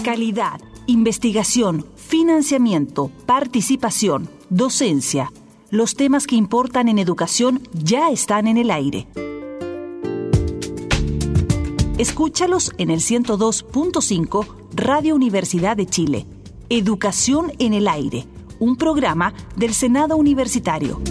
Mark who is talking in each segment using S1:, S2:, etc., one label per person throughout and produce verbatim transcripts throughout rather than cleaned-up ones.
S1: Calidad, investigación, financiamiento, participación, docencia. Los temas que importan en educación ya están en el aire. Escúchalos en el ciento dos punto cinco Radio Universidad de Chile. Educación en el aire, un programa del Senado Universitario.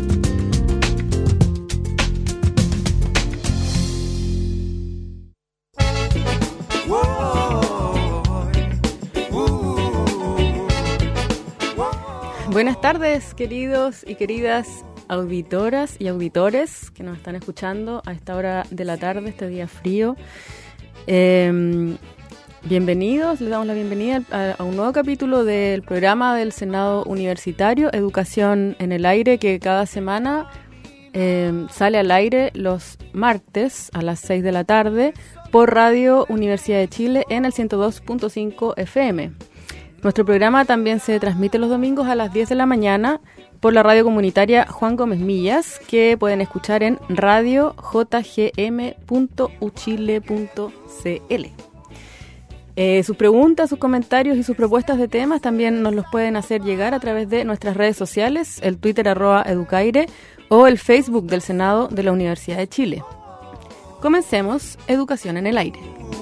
S2: Buenas tardes, queridos y queridas auditoras y auditores que nos están escuchando a esta hora de la tarde, este día frío. Eh, bienvenidos, les damos la bienvenida a, a un nuevo capítulo del programa del Senado Universitario, Educación en el Aire, que cada semana eh, sale al aire los martes a las seis de la tarde por Radio Universidad de Chile en el ciento dos punto cinco F M. Nuestro programa también se transmite los domingos a las diez de la mañana por la radio comunitaria Juan Gómez Millas, que pueden escuchar en radio j g m punto u chile punto c l. Eh, sus preguntas, sus comentarios y sus propuestas de temas también nos los pueden hacer llegar a través de nuestras redes sociales, el Twitter arroba educaire o el Facebook del Senado de la Universidad de Chile. Comencemos Educación en el Aire.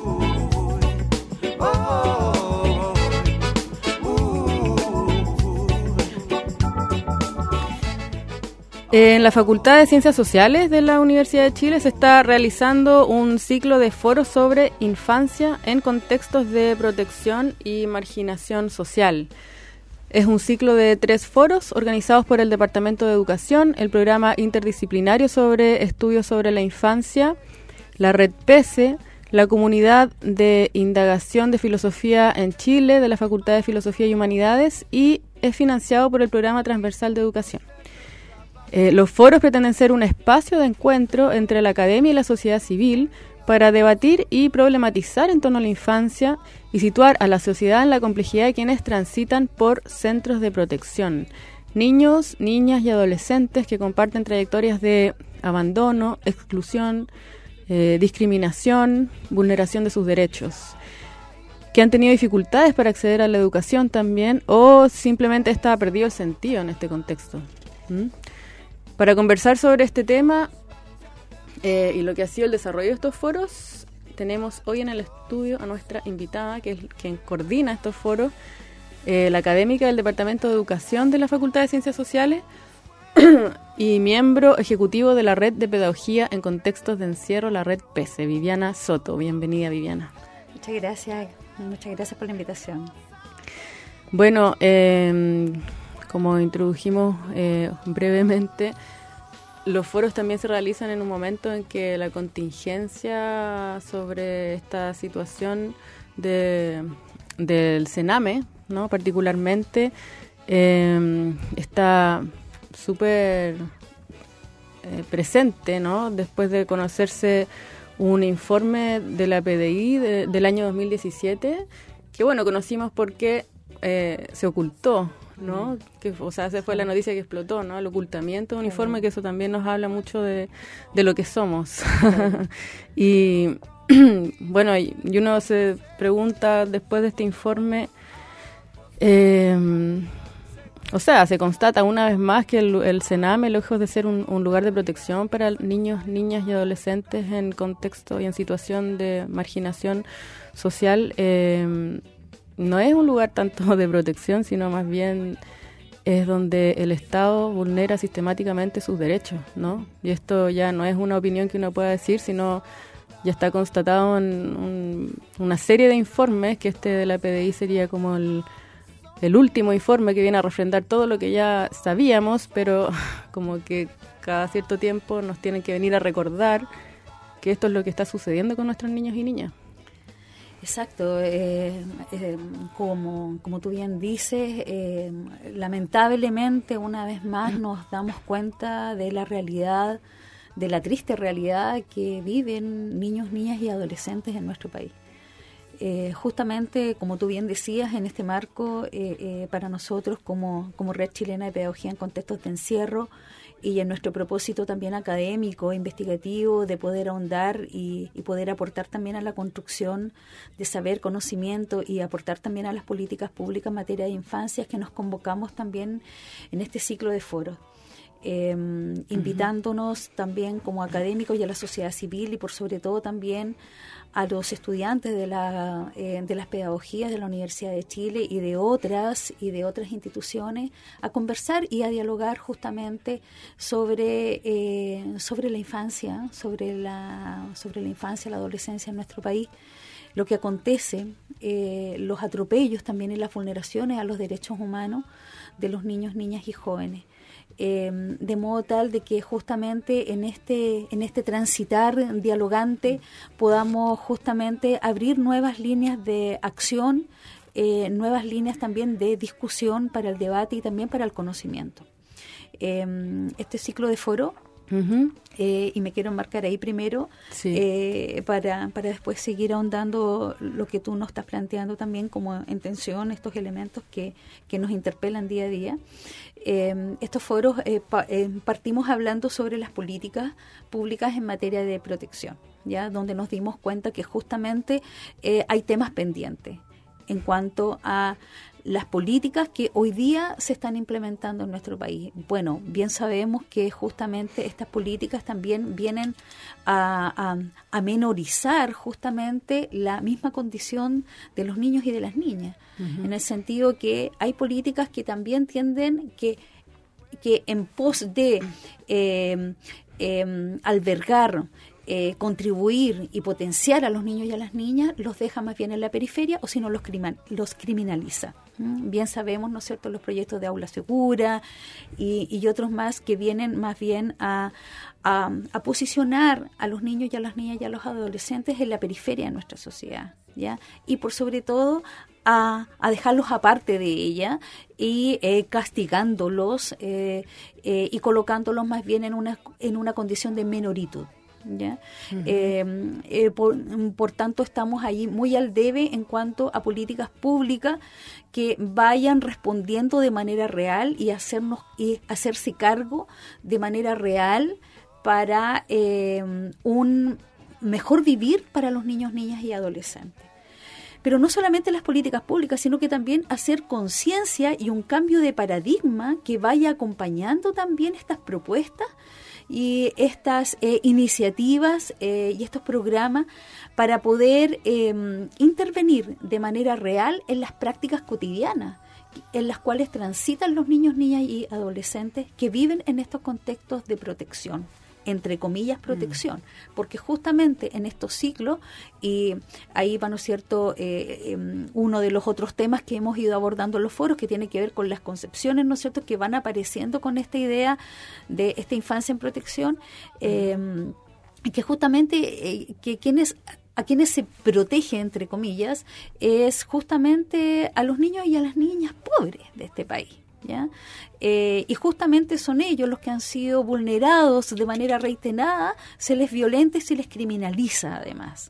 S2: En la Facultad de Ciencias Sociales de la Universidad de Chile se está realizando un ciclo de foros sobre infancia en contextos de protección y marginación social. Es un ciclo de tres foros organizados por el Departamento de Educación, el Programa Interdisciplinario sobre Estudios sobre la Infancia, la Red P E S E, la Comunidad de Indagación de Filosofía en Chile de la Facultad de Filosofía y Humanidades y es financiado por el Programa Transversal de Educación. Eh, los foros pretenden ser un espacio de encuentro entre la academia y la sociedad civil para debatir y problematizar en torno a la infancia y situar a la sociedad en la complejidad de quienes transitan por centros de protección. Niños, niñas y adolescentes que comparten trayectorias de abandono, exclusión, eh, discriminación, vulneración de sus derechos, que han tenido dificultades para acceder a la educación también o simplemente está perdido el sentido en este contexto. ¿Mm? Para conversar sobre este tema eh, y lo que ha sido el desarrollo de estos foros, tenemos hoy en el estudio a nuestra invitada, que es quien coordina estos foros, eh, la académica del Departamento de Educación de la Facultad de Ciencias Sociales y miembro ejecutivo de la Red de Pedagogía en Contextos de Encierro, la Red P E S E, Viviana Soto. Bienvenida, Viviana.
S3: Muchas gracias, muchas gracias por la invitación.
S2: Bueno, eh... como introdujimos eh, brevemente, los foros también se realizan en un momento en que la contingencia sobre esta situación de, del Sename, ¿no? particularmente, eh, está súper eh, presente, ¿no? Después de conocerse un informe de la P D I de, del año dos mil diecisiete, que bueno, conocimos porque eh, se ocultó, ¿no? Que, o sea, esa fue la noticia que explotó, ¿no? El ocultamiento de un informe, que eso también nos habla mucho de, de lo que somos. y bueno, y uno se pregunta después de este informe, eh, o sea, se constata una vez más que el, el Sename, lejos de ser un, un lugar de protección para niños, niñas y adolescentes en contexto y en situación de marginación social, eh, no es un lugar tanto de protección, sino más bien es donde el Estado vulnera sistemáticamente sus derechos, ¿no? Y esto ya no es una opinión que uno pueda decir, sino ya está constatado en un, una serie de informes, que este de la P D I sería como el, el último informe que viene a refrendar todo lo que ya sabíamos, pero como que cada cierto tiempo nos tienen que venir a recordar que esto es lo que está sucediendo con nuestros niños y niñas.
S3: Exacto, eh, eh, como, como tú bien dices, eh, lamentablemente una vez más nos damos cuenta de la realidad, de la triste realidad que viven niños, niñas y adolescentes en nuestro país. Eh, justamente, como tú bien decías, en este marco, eh, eh, para nosotros como, como Red Chilena de Pedagogía en Contextos de Encierro, y en nuestro propósito también académico, investigativo, de poder ahondar y, y poder aportar también a la construcción de saber, conocimiento y aportar también a las políticas públicas en materia de infancia, es que nos convocamos también en este ciclo de foros. Eh, invitándonos uh-huh. también como académicos y a la sociedad civil y por sobre todo también a los estudiantes de la eh, de las pedagogías de la Universidad de Chile y de otras y de otras instituciones a conversar y a dialogar justamente sobre eh, sobre la infancia, sobre la sobre la infancia, la adolescencia en nuestro país, lo que acontece, eh, los atropellos también y las vulneraciones a los derechos humanos de los niños, niñas y jóvenes. Eh, de modo tal de que justamente en este en este transitar dialogante podamos justamente abrir nuevas líneas de acción, eh, nuevas líneas también de discusión para el debate y también para el conocimiento. Eh, este ciclo de foro, uh-huh. eh, y me quiero enmarcar ahí primero, sí. eh, para, para después seguir ahondando lo que tú nos estás planteando también como intención, estos elementos que, que nos interpelan día a día. Eh, estos foros eh, pa, eh, partimos hablando sobre las políticas públicas en materia de protección, ya donde nos dimos cuenta que justamente eh, hay temas pendientes en cuanto a las políticas que hoy día se están implementando en nuestro país. Bueno, bien sabemos que justamente estas políticas también vienen a, a, a menorizar justamente la misma condición de los niños y de las niñas, uh-huh. en el sentido que hay políticas que también tienden que, que en pos de eh, eh, albergar, Eh, contribuir y potenciar a los niños y a las niñas, los deja más bien en la periferia o si no los, criman, los criminaliza. ¿Mm? Bien sabemos, ¿no es cierto?, los proyectos de aula segura y, y otros más que vienen más bien a, a, a posicionar a los niños y a las niñas y a los adolescentes en la periferia de nuestra sociedad, ¿ya? Y por sobre todo a, a dejarlos aparte de ella y eh, castigándolos eh, eh, y colocándolos más bien en una, en una condición de menoritud. ¿Ya? Uh-huh. Eh, eh, por, por tanto estamos ahí muy al debe en cuanto a políticas públicas que vayan respondiendo de manera real y hacernos y hacerse cargo de manera real para eh, un mejor vivir para los niños, niñas y adolescentes. Pero no solamente las políticas públicas, sino que también hacer conciencia y un cambio de paradigma que vaya acompañando también estas propuestas y estas eh, iniciativas eh, y estos programas para poder eh, intervenir de manera real en las prácticas cotidianas en las cuales transitan los niños, niñas y adolescentes que viven en estos contextos de protección, entre comillas protección, mm. porque justamente en estos ciclos, y ahí va, ¿no es cierto?, eh, eh, uno de los otros temas que hemos ido abordando en los foros, que tiene que ver con las concepciones, ¿no es cierto?, que van apareciendo con esta idea de esta infancia en protección, eh, mm. que justamente eh, que quienes a quienes se protege, entre comillas, es justamente a los niños y a las niñas pobres de este país. ¿Ya? Eh, y justamente son ellos los que han sido vulnerados de manera reiterada, se les violenta y se les criminaliza además.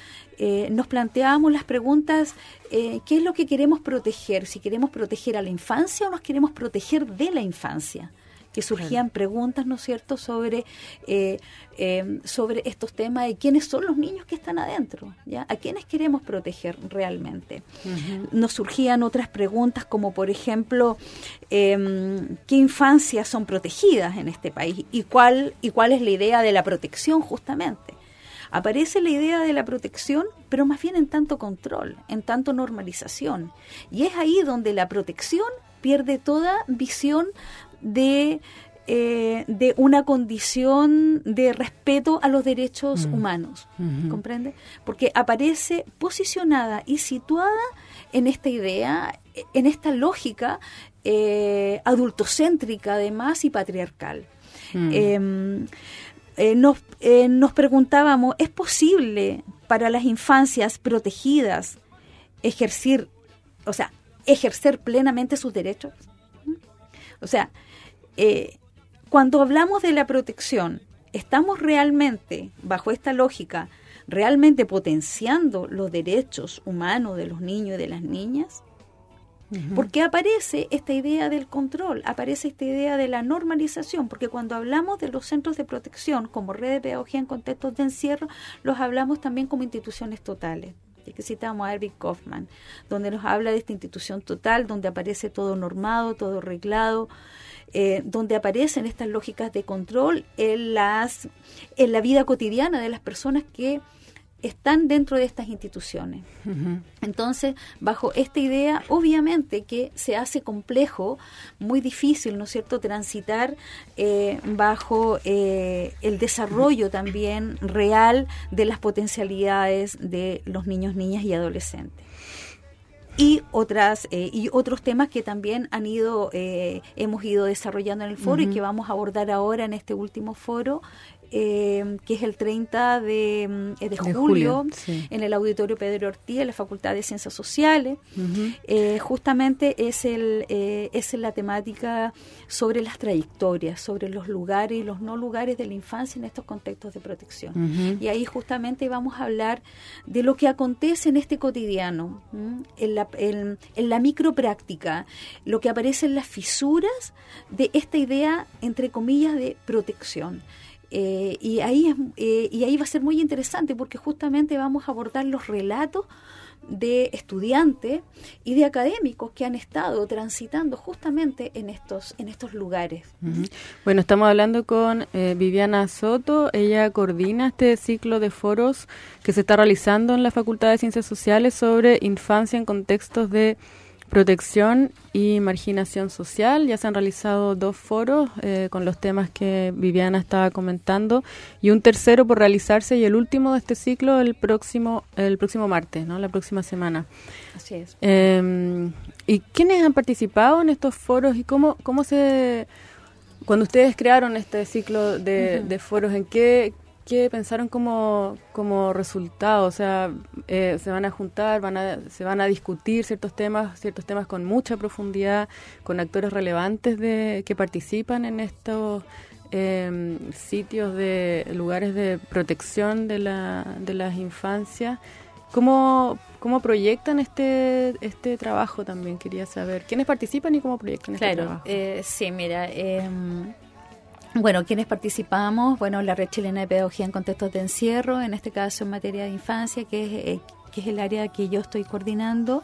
S3: Eh, nos planteamos las preguntas, eh, ¿qué es lo que queremos proteger? Si queremos proteger a la infancia o nos queremos proteger de la infancia. Que surgían preguntas, ¿no es cierto?, sobre eh, eh, sobre estos temas de quiénes son los niños que están adentro, ¿ya? ¿A quiénes queremos proteger realmente? Uh-huh. Nos surgían otras preguntas como, por ejemplo, eh, ¿qué infancias son protegidas en este país? ¿Y cuál, y cuál es la idea de la protección justamente? Aparece la idea de la protección, pero más bien en tanto control, en tanto normalización. Y es ahí donde la protección pierde toda visión de, eh, de una condición de respeto a los derechos mm. humanos, mm-hmm. ¿comprende? Porque aparece posicionada y situada en esta idea, en esta lógica eh, adultocéntrica además y patriarcal. Mm. Eh, eh, nos, eh, nos preguntábamos, ¿es posible para las infancias protegidas ejercer, o sea, ejercer plenamente sus derechos? O sea, eh, cuando hablamos de la protección, ¿estamos realmente, bajo esta lógica, realmente potenciando los derechos humanos de los niños y de las niñas? Uh-huh. Porque aparece esta idea del control, aparece esta idea de la normalización, porque cuando hablamos de los centros de protección como red de pedagogía en contextos de encierro, los hablamos también como instituciones totales. Y que citamos a Erving Goffman, donde nos habla de esta institución total, donde aparece todo normado, todo arreglado, eh, donde aparecen estas lógicas de control en, las, en la vida cotidiana de las personas que están dentro de estas instituciones. Uh-huh. Entonces, bajo esta idea, obviamente que se hace complejo, muy difícil, ¿no es cierto?, transitar eh, bajo eh, el desarrollo también real de las potencialidades de los niños, niñas y adolescentes. Y otras eh, y otros temas que también han ido eh, hemos ido desarrollando en el foro uh-huh. y que vamos a abordar ahora en este último foro, Eh, que es el treinta de, de, de julio, julio sí. en el Auditorio Pedro Ortiz, en la Facultad de Ciencias Sociales. Uh-huh. Eh, justamente es, el, eh, es la temática sobre las trayectorias, sobre los lugares y los no lugares de la infancia en estos contextos de protección. Uh-huh. Y ahí justamente vamos a hablar de lo que acontece en este cotidiano, ¿m? en la, en, en la micropráctica, lo que aparece en las fisuras de esta idea, entre comillas, de protección. Eh, y ahí es, eh, y ahí va a ser muy interesante porque justamente vamos a abordar los relatos de estudiantes y de académicos que han estado transitando justamente en estos en estos lugares.
S2: Uh-huh. Bueno, estamos hablando con eh, Viviana Soto. Ella coordina este ciclo de foros que se está realizando en la Facultad de Ciencias Sociales sobre infancia en contextos de protección y marginación social. Ya se han realizado dos foros eh, con los temas que Viviana estaba comentando y un tercero por realizarse y el último de este ciclo el próximo el próximo martes, ¿no? La próxima semana.
S3: Así es.
S2: Eh, ¿Y quiénes han participado en estos foros y cómo cómo se cuando ustedes crearon este ciclo de, uh-huh. de foros, en qué ¿qué pensaron como, como resultado? O sea, eh, se van a juntar, van a, se van a discutir ciertos temas, ciertos temas con mucha profundidad, con actores relevantes de que participan en estos eh, sitios de lugares de protección de la de las infancias. ¿Cómo, cómo proyectan este este trabajo también? Quería saber quiénes participan y cómo proyectan este
S3: claro,
S2: trabajo.
S3: Eh, sí, mira. Eh, Bueno, quienes participamos, bueno, la Red Chilena de Pedagogía en Contextos de Encierro, en este caso en materia de infancia, que es, eh, que es el área que yo estoy coordinando,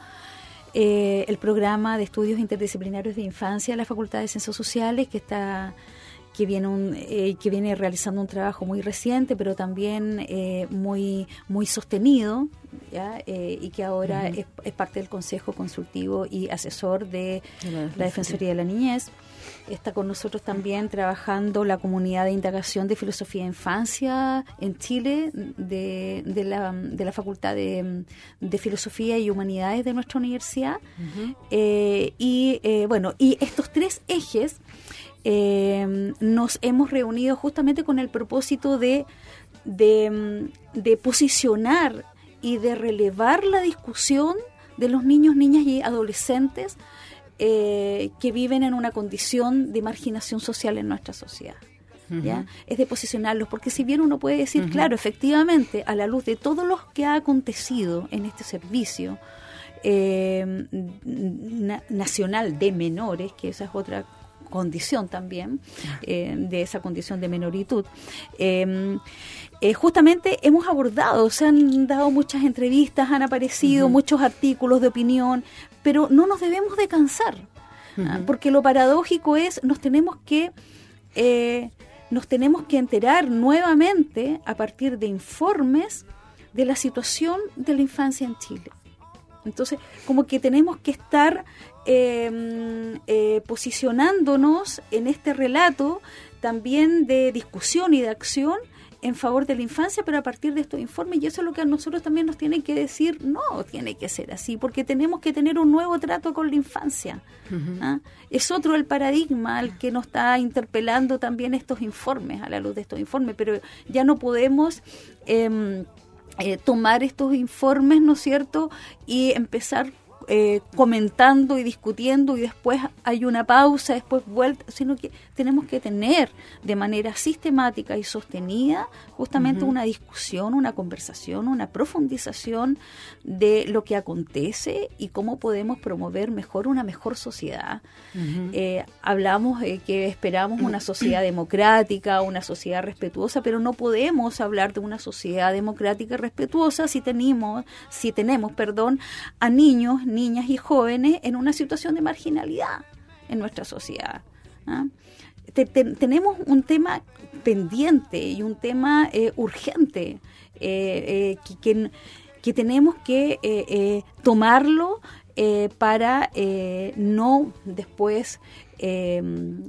S3: eh, el programa de estudios interdisciplinarios de infancia de la Facultad de Ciencias Sociales, que está que viene un, eh, que viene realizando un trabajo muy reciente, pero también eh, muy muy sostenido, ¿ya? Eh, y que ahora uh-huh. es, es parte del Consejo Consultivo y Asesor de la, la Defensoría de la Niñez. Está con nosotros también trabajando la comunidad de indagación de filosofía de infancia en Chile de, de, la, de la Facultad de, de Filosofía y Humanidades de nuestra universidad. Uh-huh. Eh, y eh, bueno, y estos tres ejes eh, nos hemos reunido justamente con el propósito de, de, de posicionar y de relevar la discusión de los niños, niñas y adolescentes Eh, que viven en una condición de marginación social en nuestra sociedad. Uh-huh. ¿Ya? Es de posicionarlos, porque si bien uno puede decir, uh-huh. claro, efectivamente, a la luz de todo lo que ha acontecido en este servicio eh, na- nacional de menores, que esa es otra condición también, eh, de esa condición de menoritud, eh, eh, justamente hemos abordado, se han dado muchas entrevistas, han aparecido uh-huh. muchos artículos de opinión, pero no nos debemos de cansar, uh-huh. ¿ah? Porque lo paradójico es, nos tenemos que eh, nos tenemos que enterar nuevamente a partir de informes de la situación de la infancia en Chile. Entonces, como que tenemos que estar eh, eh, posicionándonos en este relato también de discusión y de acción en favor de la infancia, pero a partir de estos informes, y eso es lo que a nosotros también nos tienen que decir, no, tiene que ser así, porque tenemos que tener un nuevo trato con la infancia. Uh-huh. ¿Ah? Es otro el paradigma al que nos está interpelando también estos informes, a la luz de estos informes, pero ya no podemos eh, eh, tomar estos informes, ¿no es cierto?, y empezar eh, comentando y discutiendo y después hay una pausa, después vuelta, sino que tenemos que tener de manera sistemática y sostenida justamente uh-huh. una discusión, una conversación, una profundización de lo que acontece y cómo podemos promover mejor una mejor sociedad. Uh-huh. Eh, hablamos eh, que esperamos una sociedad democrática, una sociedad respetuosa, pero no podemos hablar de una sociedad democrática y respetuosa si tenemos, si tenemos, perdón, a niños, niñas y jóvenes en una situación de marginalidad en nuestra sociedad. ¿Ah? Te, te, tenemos un tema pendiente y un tema eh, urgente eh, eh, que, que, que tenemos que eh, eh, tomarlo eh, para eh, no después eh,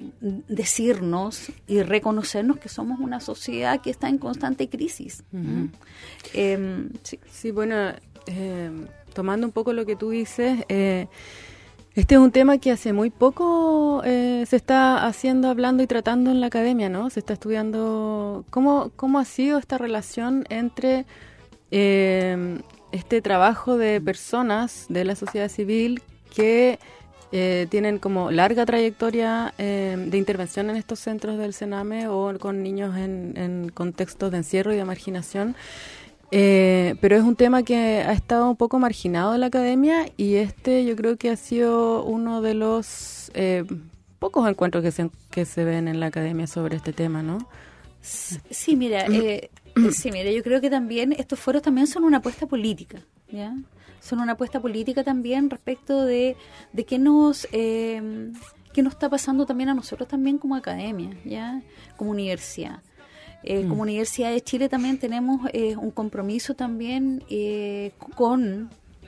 S3: decirnos y reconocernos que somos una sociedad que está en constante crisis. Uh-huh. ¿Mm? Eh, sí.
S2: sí, bueno, eh, tomando un poco lo que tú dices, eh, este es un tema que hace muy poco eh, se está haciendo, hablando y tratando en la academia, ¿no? Se está estudiando cómo, cómo ha sido esta relación entre eh, este trabajo de personas de la sociedad civil que eh, tienen como larga trayectoria eh, de intervención en estos centros del Sename o con niños en, en contextos de encierro y de marginación. Eh, pero es un tema que ha estado un poco marginado en la academia y este yo creo que ha sido uno de los eh, pocos encuentros que se, que se ven en la academia sobre este tema, ¿no?
S3: Sí, mira, eh, sí, mira, yo creo que también estos foros también son una apuesta política, ¿ya? Son una apuesta política también respecto de, de qué nos... Eh, qué nos está pasando también a nosotros también como academia, ¿ya? Como universidad. Eh, mm. Como Universidad de Chile también tenemos eh, un compromiso también eh, con,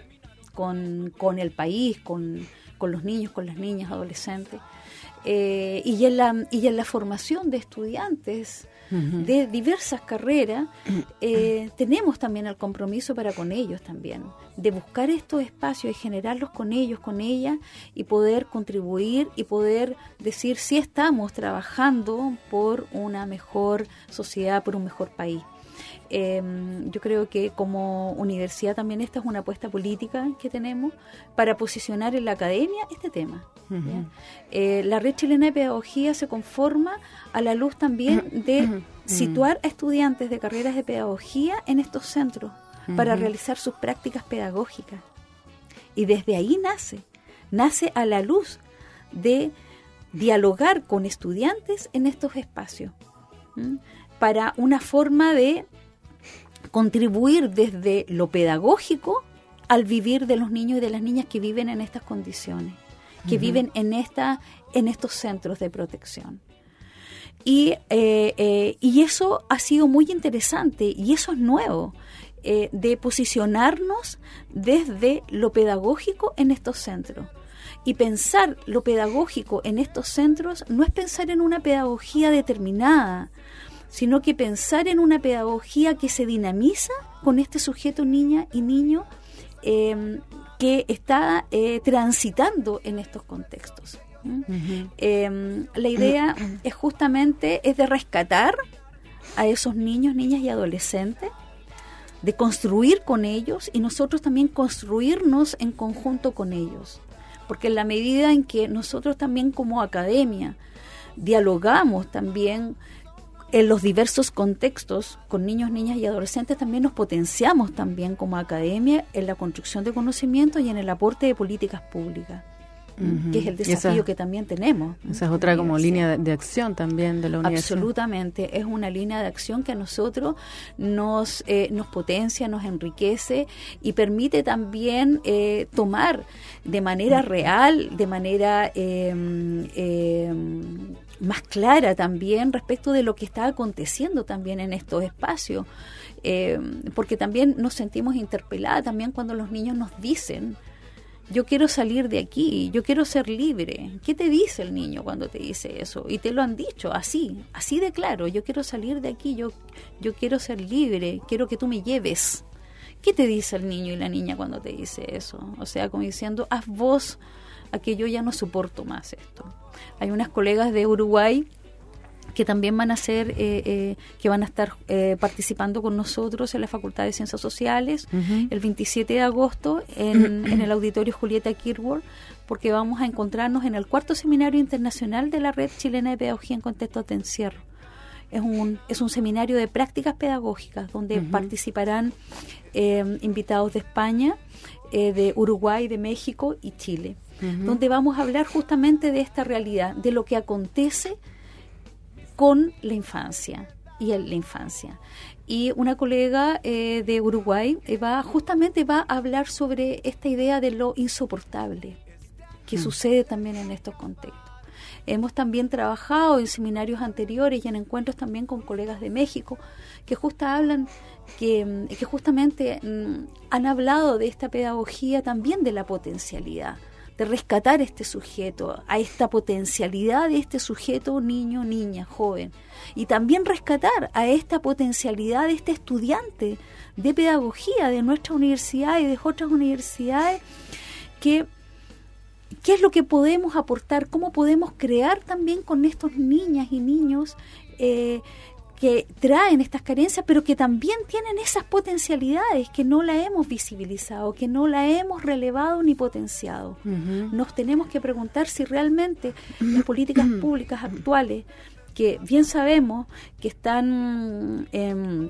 S3: con, con el país, con, con los niños, con las niñas, adolescentes, eh, y, en la, y en la formación de estudiantes uh-huh. de diversas carreras, eh, tenemos también el compromiso para con ellos también, de buscar estos espacios y generarlos con ellos, con ellas, y poder contribuir y poder decir si estamos trabajando por una mejor sociedad, por un mejor país. Eh, yo creo que como universidad también esta es una apuesta política que tenemos para posicionar en la academia este tema. Uh-huh. Eh, la Red Chilena de Pedagogía se conforma a la luz también de uh-huh. situar a estudiantes de carreras de pedagogía en estos centros uh-huh. para realizar sus prácticas pedagógicas. Y desde ahí nace, nace a la luz de dialogar con estudiantes en estos espacios, ¿m? para una forma de contribuir desde lo pedagógico al vivir de los niños y de las niñas que viven en estas condiciones, que uh-huh. viven en esta, en estos centros de protección. Y, eh, eh, y eso ha sido muy interesante y eso es nuevo, eh, de posicionarnos desde lo pedagógico en estos centros. Y pensar lo pedagógico en estos centros no es pensar en una pedagogía determinada, sino que pensar en una pedagogía que se dinamiza con este sujeto, niña y niño eh, que está eh, transitando en estos contextos. ¿Mm? Uh-huh. Eh, la idea uh-huh. es justamente es de rescatar a esos niños, niñas y adolescentes, de construir con ellos y nosotros también construirnos en conjunto con ellos. Porque en la medida en que nosotros también como academia dialogamos también en los diversos contextos con niños, niñas y adolescentes, también nos potenciamos también como academia en la construcción de conocimiento y en el aporte de políticas públicas, uh-huh. que es el desafío esa, que también tenemos.
S2: Esa es otra como línea de, de acción también de la universidad.
S3: Absolutamente, es una línea de acción que a nosotros nos, eh, nos potencia, nos enriquece y permite también eh, tomar de manera real, de manera... Eh, eh, más clara también respecto de lo que está aconteciendo también en estos espacios, eh, porque también nos sentimos interpeladas también cuando los niños nos dicen, yo quiero salir de aquí, yo quiero ser libre. ¿Qué te dice el niño cuando te dice eso? Y te lo han dicho así, así de claro, yo quiero salir de aquí, yo, yo quiero ser libre, quiero que tú me lleves. ¿Qué te dice el niño y la niña cuando te dice eso? O sea, como diciendo, haz vos a que yo ya no soporto más esto. Hay unas colegas de Uruguay que también van a ser, eh, eh, que van a estar eh, participando con nosotros en la Facultad de Ciencias Sociales uh-huh. el veintisiete de agosto en, uh-huh. en el Auditorio Julieta Kirchhoff, porque vamos a encontrarnos en el cuarto Seminario Internacional de la Red Chilena de Pedagogía en Contextos de Encierro. Es un, es un seminario de prácticas pedagógicas donde uh-huh. participarán eh, invitados de España, eh, de Uruguay, de México y Chile, uh-huh. donde vamos a hablar justamente de esta realidad, de lo que acontece con la infancia y en la infancia. Y una colega eh, de Uruguay eh, va justamente va a hablar sobre esta idea de lo insoportable que mm. sucede también en estos contextos. Hemos también trabajado en seminarios anteriores y en encuentros también con colegas de México que justo hablan que, que justamente mm, han hablado de esta pedagogía también de la potencialidad, de rescatar este sujeto, a esta potencialidad de este sujeto, niño, niña, joven, y también rescatar a esta potencialidad de este estudiante de pedagogía de nuestra universidad y de otras universidades, que qué es lo que podemos aportar, cómo podemos crear también con estos niñas y niños eh, que traen estas carencias, pero que también tienen esas potencialidades que no la hemos visibilizado, que no la hemos relevado ni potenciado. Uh-huh. Nos tenemos que preguntar si realmente las políticas públicas actuales, que bien sabemos que están eh,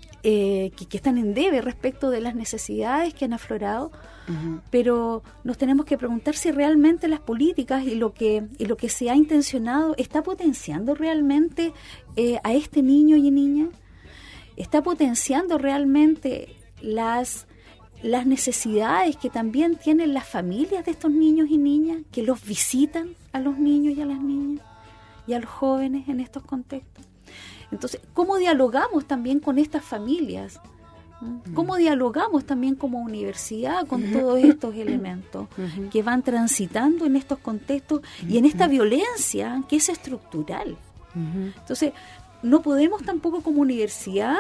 S3: eh, que, que están en debe respecto de las necesidades que han aflorado, uh-huh. pero nos tenemos que preguntar si realmente las políticas y lo que y lo que se ha intencionado está potenciando realmente eh, a este niño y niña, está potenciando realmente las las necesidades que también tienen las familias de estos niños y niñas que los visitan a los niños y a las niñas y a los jóvenes en estos contextos. Entonces, ¿cómo dialogamos también con estas familias? ¿Cómo dialogamos también como universidad con todos estos elementos uh-huh. que van transitando en estos contextos uh-huh. y en esta violencia que es estructural? Uh-huh. Entonces, no podemos tampoco como universidad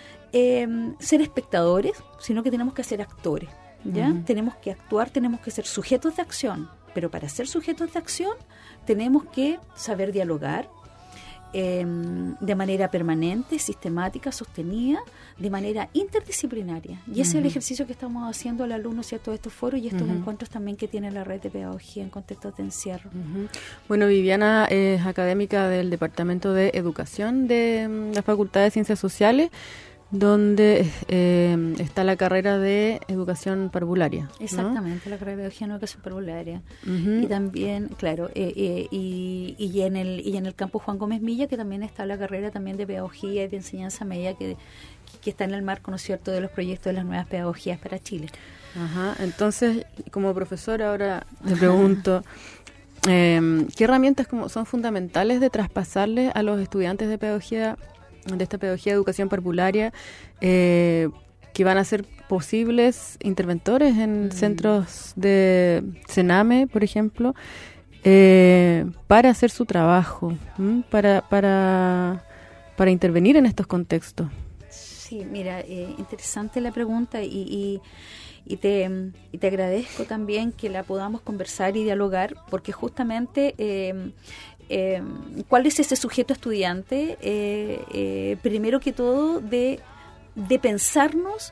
S3: eh, ser espectadores, sino que tenemos que ser actores, ¿ya? Uh-huh. Tenemos que actuar, tenemos que ser sujetos de acción, pero para ser sujetos de acción tenemos que saber dialogar, Eh, de manera permanente, sistemática, sostenida, de manera interdisciplinaria. Y ese uh-huh. es el ejercicio que estamos haciendo al alumno, ¿cierto?, de estos foros y estos uh-huh. encuentros también que tiene la red de pedagogía en contextos de encierro.
S2: Uh-huh. Bueno, Viviana es académica del Departamento de Educación de um, la Facultad de Ciencias Sociales, donde eh, está la carrera de Educación Parvularia.
S3: Exactamente, ¿no? La carrera de Pedagogía en Educación Parvularia. Uh-huh. Y también, claro, eh, eh, y, y en el y en el campus Juan Gómez Milla, que también está la carrera también de Pedagogía y de Enseñanza Media, que, que está en el marco, ¿no es cierto?, de los proyectos de las nuevas pedagogías para Chile.
S2: Ajá. Entonces, como profesora, ahora te pregunto, eh, ¿qué herramientas como son fundamentales de traspasarle a los estudiantes de pedagogía de esta pedagogía de educación parvularia, eh, que van a ser posibles interventores en mm. centros de Sename, por ejemplo, eh, para hacer su trabajo, ¿m? para para para intervenir en estos contextos?
S3: Sí, mira, eh, interesante la pregunta y, y, y, te, y te agradezco también que la podamos conversar y dialogar, porque justamente eh, Eh, ¿cuál es ese sujeto estudiante? Eh, eh, primero que todo, de, de pensarnos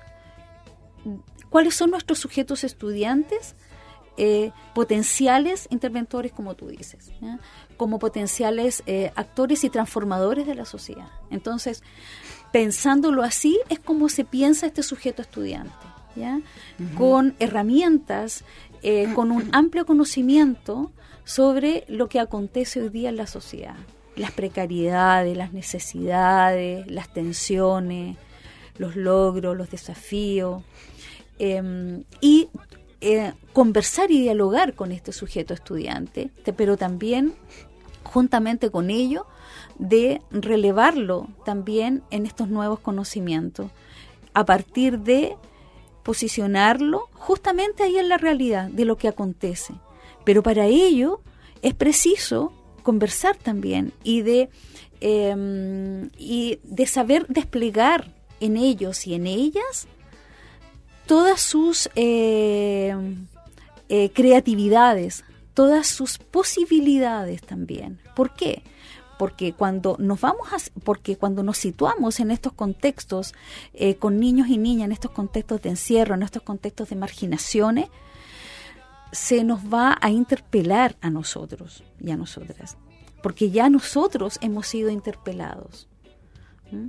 S3: cuáles son nuestros sujetos estudiantes eh, potenciales interventores, como tú dices, ¿ya? Como potenciales eh, actores y transformadores de la sociedad. Entonces, pensándolo así, es como se piensa este sujeto estudiante, ¿ya? Uh-huh. Con herramientas, eh, con un amplio conocimiento sobre lo que acontece hoy día en la sociedad, las precariedades, las necesidades, las tensiones, los logros, los desafíos, eh, y eh, conversar y dialogar con este sujeto estudiante, pero también juntamente con ello de relevarlo también en estos nuevos conocimientos, a partir de posicionarlo justamente ahí en la realidad de lo que acontece. Pero para ello es preciso conversar también y de, eh, y de saber desplegar en ellos y en ellas todas sus eh, eh, creatividades, todas sus posibilidades también. ¿Por qué? porque cuando nos vamos a, porque cuando nos situamos en estos contextos eh, con niños y niñas, en estos contextos de encierro, en estos contextos de marginaciones, se nos va a interpelar a nosotros y a nosotras, porque ya nosotros hemos sido interpelados. ¿Mm?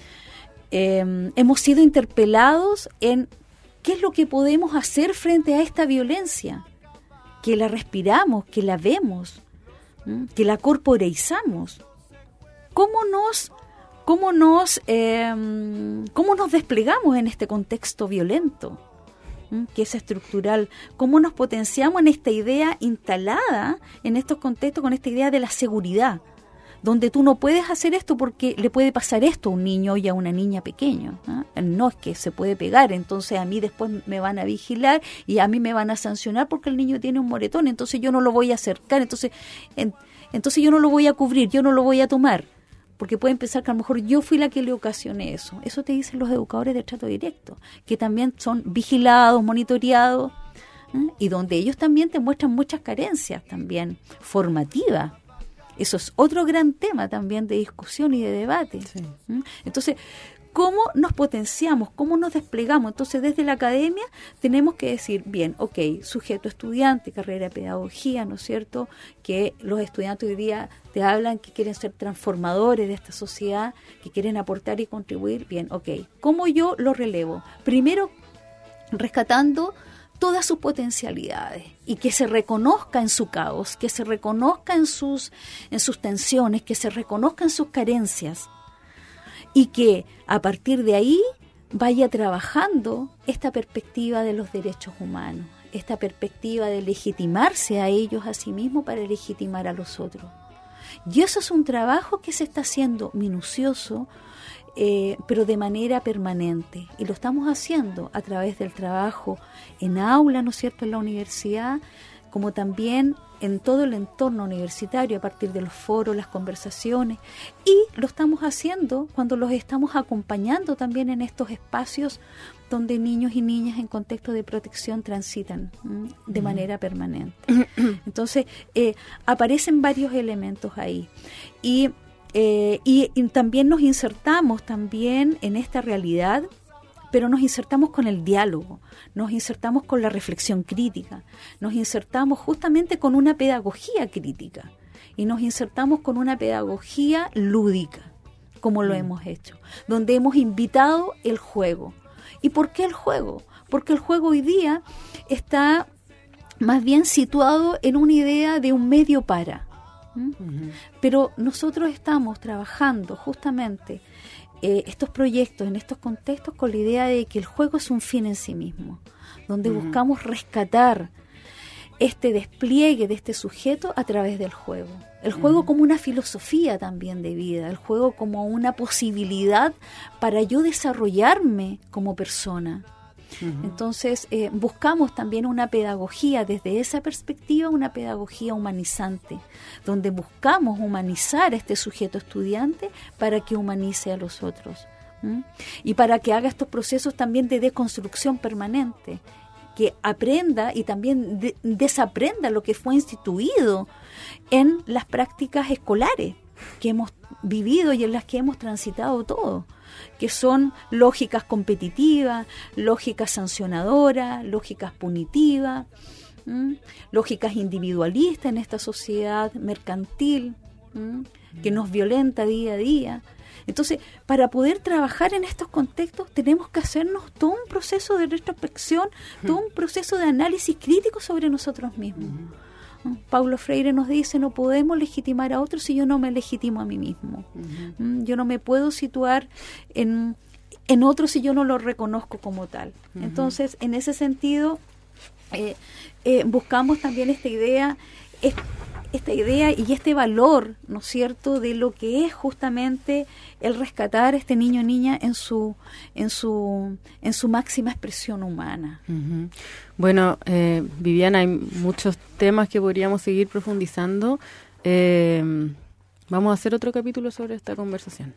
S3: Eh, hemos sido interpelados en qué es lo que podemos hacer frente a esta violencia, que la respiramos, que la vemos, ¿Mm? que la corporeizamos. ¿Cómo nos, cómo nos, eh, cómo nos desplegamos en este contexto violento, ¿Mm? que es estructural? ¿Cómo nos potenciamos en esta idea instalada en estos contextos, con esta idea de la seguridad, donde tú no puedes hacer esto porque le puede pasar esto a un niño y a una niña pequeño? ¿no? No es que se puede pegar, entonces a mí después me van a vigilar y a mí me van a sancionar porque el niño tiene un moretón, entonces yo no lo voy a acercar, entonces, en, entonces yo no lo voy a cubrir, yo no lo voy a tomar, porque pueden pensar que a lo mejor yo fui la que le ocasioné eso. Eso te dicen los educadores de trato directo, que también son vigilados, monitoreados, ¿eh? y donde ellos también te muestran muchas carencias también formativas. Eso es otro gran tema también de discusión y de debate. Sí. ¿Mm? Entonces, ¿cómo nos potenciamos? ¿Cómo nos desplegamos? Entonces, desde la academia tenemos que decir, bien, ok, sujeto estudiante, carrera de pedagogía, ¿no es cierto? Que los estudiantes hoy día te hablan que quieren ser transformadores de esta sociedad, que quieren aportar y contribuir. Bien, ok, ¿cómo yo lo relevo? Primero, rescatando todas sus potencialidades y que se reconozca en su caos, que se reconozca en sus, en sus tensiones, que se reconozca en sus carencias y que a partir de ahí vaya trabajando esta perspectiva de los derechos humanos, esta perspectiva de legitimarse a ellos a sí mismos para legitimar a los otros. Y eso es un trabajo que se está haciendo minucioso, Eh, pero de manera permanente, y lo estamos haciendo a través del trabajo en aula, ¿no es cierto?, en la universidad, como también en todo el entorno universitario, a partir de los foros, las conversaciones, y lo estamos haciendo cuando los estamos acompañando también en estos espacios donde niños y niñas en contexto de protección transitan ¿m? de uh-huh. manera permanente. Entonces, eh, aparecen varios elementos ahí, y Eh, y, y también nos insertamos también en esta realidad, pero nos insertamos con el diálogo, nos insertamos con la reflexión crítica, nos insertamos justamente con una pedagogía crítica y nos insertamos con una pedagogía lúdica, como lo mm. hemos hecho, donde hemos invitado el juego. ¿Y por qué el juego? Porque el juego hoy día está más bien situado en una idea de un medio para. ¿Mm? Uh-huh. Pero nosotros estamos trabajando justamente eh, estos proyectos en estos contextos con la idea de que el juego es un fin en sí mismo, donde uh-huh. buscamos rescatar este despliegue de este sujeto a través del juego. El juego uh-huh. como una filosofía también de vida, el juego como una posibilidad para yo desarrollarme como persona. Uh-huh. Entonces, eh, buscamos también una pedagogía desde esa perspectiva, una pedagogía humanizante, donde buscamos humanizar a este sujeto estudiante para que humanice a los otros, ¿m? y para que haga estos procesos también de deconstrucción permanente, que aprenda y también de- desaprenda lo que fue instituido en las prácticas escolares que hemos vivido y en las que hemos transitado todos, que son lógicas competitivas, lógicas sancionadoras, lógicas punitivas, ¿m? lógicas individualistas en esta sociedad mercantil, ¿m? que nos violenta día a día. Entonces, para poder trabajar en estos contextos tenemos que hacernos todo un proceso de retrospección, todo un proceso de análisis crítico sobre nosotros mismos. Uh-huh. Paulo Freire nos dice, no podemos legitimar a otros si yo no me legitimo a mí mismo. Uh-huh. Yo no me puedo situar en, en otro si yo no lo reconozco como tal. Uh-huh. Entonces, en ese sentido, eh, eh, buscamos también esta idea, es, esta idea y este valor, ¿no es cierto?, de lo que es justamente el rescatar a este niño o niña en su, en su, en su máxima expresión humana.
S2: Uh-huh. Bueno, eh, Viviana, hay muchos temas que podríamos seguir profundizando. Eh, vamos a hacer otro capítulo sobre esta conversación.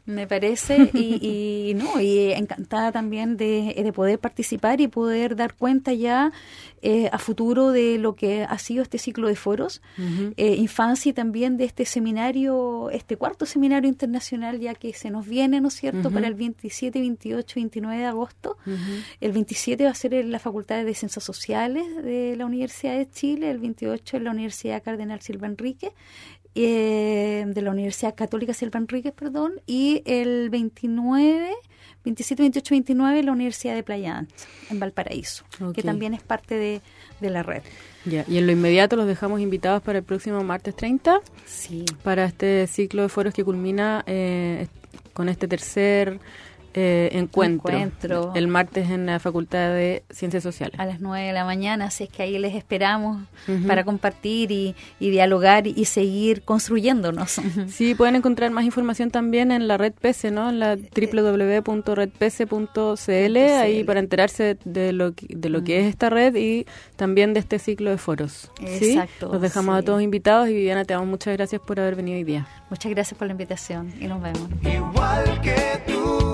S3: Me parece, y, y no, y encantada también de, de poder participar y poder dar cuenta ya eh, a futuro de lo que ha sido este ciclo de foros, uh-huh. eh, infancia y también de este seminario, este cuarto seminario internacional ya que se nos viene, ¿no es cierto?, uh-huh. para el veintisiete, veintiocho, veintinueve de agosto. Uh-huh. El veintisiete va a ser en la Facultad de Ciencias Sociales de la Universidad de Chile, el veintiocho en la Universidad Cardenal Silva Enríquez, Eh, de la Universidad Católica Silva Enríquez, perdón, y el veintinueve, veintisiete, veintiocho, veintinueve en la Universidad de Playa Ancha, en Valparaíso, okay. que también es parte de, de la red.
S2: Ya, y en lo inmediato los dejamos invitados para el próximo martes treinta,
S3: sí.
S2: para este ciclo de foros que culmina eh, con este tercer Eh, encuentro, encuentro el martes en la Facultad de Ciencias Sociales.
S3: A las nueve de la mañana, así es que ahí les esperamos uh-huh. para compartir y, y dialogar y seguir construyéndonos.
S2: Sí, pueden encontrar más información también en la red P S, ¿no? En la doble u doble u doble u punto red p s punto c l, ahí para enterarse de lo que, de lo uh-huh. que es esta red y también de este ciclo de foros.
S3: Exacto.
S2: ¿Sí? Los dejamos sí. a todos invitados y Viviana, te damos muchas gracias por haber venido hoy día.
S3: Muchas gracias por la invitación y nos vemos.
S4: Igual que tú.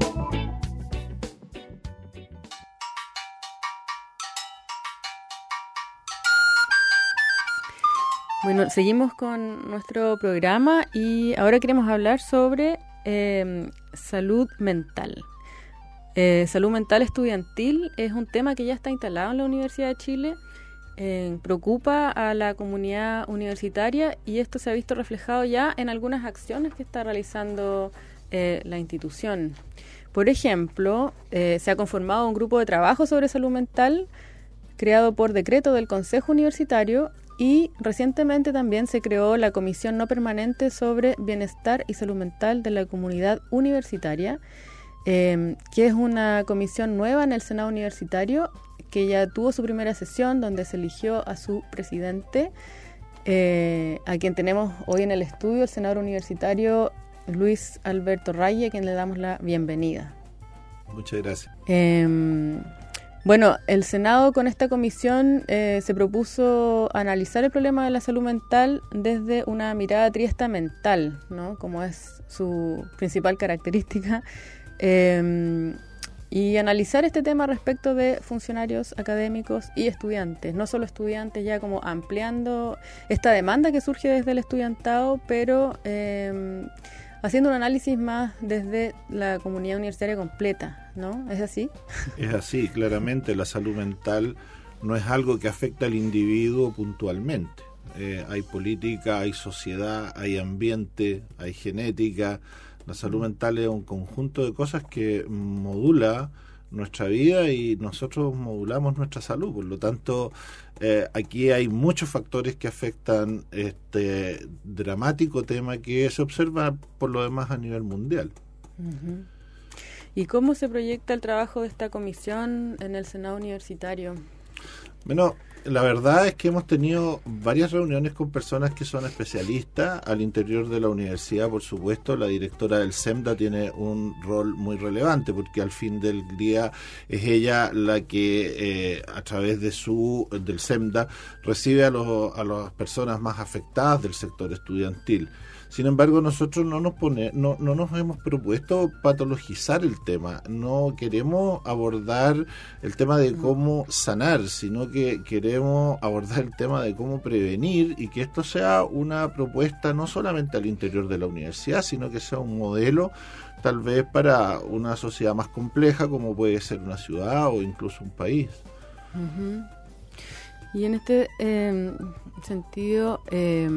S2: Bueno, seguimos con nuestro programa y ahora queremos hablar sobre eh, salud mental. Eh, salud mental estudiantil es un tema que ya está instalado en la Universidad de Chile, eh, preocupa a la comunidad universitaria y esto se ha visto reflejado ya en algunas acciones que está realizando eh, la institución. Por ejemplo, eh, se ha conformado un grupo de trabajo sobre salud mental creado por decreto del Consejo Universitario. Y recientemente también se creó la Comisión No Permanente sobre Bienestar y Salud Mental de la Comunidad Universitaria, eh, que es una comisión nueva en el Senado Universitario, que ya tuvo su primera sesión donde se eligió a su presidente, eh, a quien tenemos hoy en el estudio, el senador universitario Luis Alberto Raya, a quien le damos la bienvenida.
S5: Muchas gracias.
S2: Eh, Bueno, el Senado con esta comisión eh, se propuso analizar el problema de la salud mental desde una mirada triestamental, ¿no? Como es su principal característica, eh, y analizar este tema respecto de funcionarios académicos y estudiantes, no solo estudiantes, ya como ampliando esta demanda que surge desde el estudiantado, pero eh, haciendo un análisis más desde la comunidad universitaria completa, ¿no? ¿Es así?
S5: Es así, claramente la salud mental no es algo que afecta al individuo puntualmente. Eh, hay política, hay sociedad, hay ambiente, hay genética. La salud mental es un conjunto de cosas que modula nuestra vida y nosotros modulamos nuestra salud. Por lo tanto, eh, aquí hay muchos factores que afectan este dramático tema que se observa por lo demás a nivel mundial.
S2: Uh-huh. ¿Y cómo se proyecta el trabajo de esta comisión en el Senado Universitario?
S5: Bueno, la verdad es que hemos tenido varias reuniones con personas que son especialistas al interior de la universidad. Por supuesto, la directora del SEMDA tiene un rol muy relevante porque al fin del día es ella la que eh, a través de su del SEMDA recibe a, los, a las personas más afectadas del sector estudiantil. Sin embargo, nosotros no nos pone, no, no nos hemos propuesto patologizar el tema, no queremos abordar el tema de cómo sanar, sino que queremos abordar el tema de cómo prevenir y que esto sea una propuesta no solamente al interior de la universidad, sino que sea un modelo tal vez para una sociedad más compleja como puede ser una ciudad o incluso un país.
S2: Uh-huh. Y en este eh, sentido... Eh,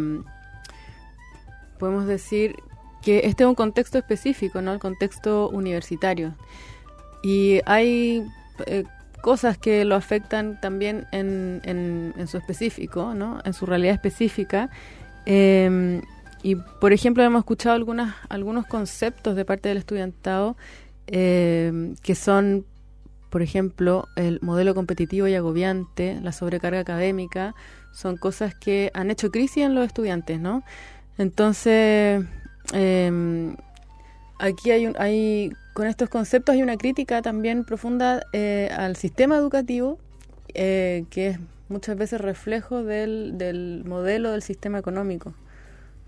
S2: podemos decir que este es un contexto específico, ¿no? El contexto universitario. Y hay eh, cosas que lo afectan también en, en, en su específico, ¿no? En su realidad específica. Eh, y, por ejemplo, hemos escuchado algunas, algunos conceptos de parte del estudiantado eh, que son, por ejemplo, el modelo competitivo y agobiante, la sobrecarga académica, son cosas que han hecho crisis en los estudiantes, ¿no? Entonces, eh, aquí hay, un, hay, con estos conceptos hay una crítica también profunda eh, al sistema educativo, eh, que es muchas veces reflejo del, del modelo del sistema económico,